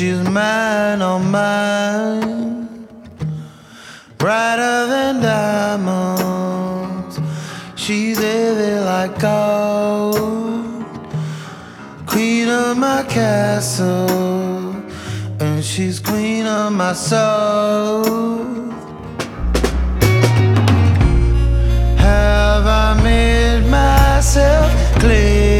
she's mine, oh mine, brighter than diamonds. She's heavy like gold, queen of my castle, and she's queen of my soul. Have I made myself clear?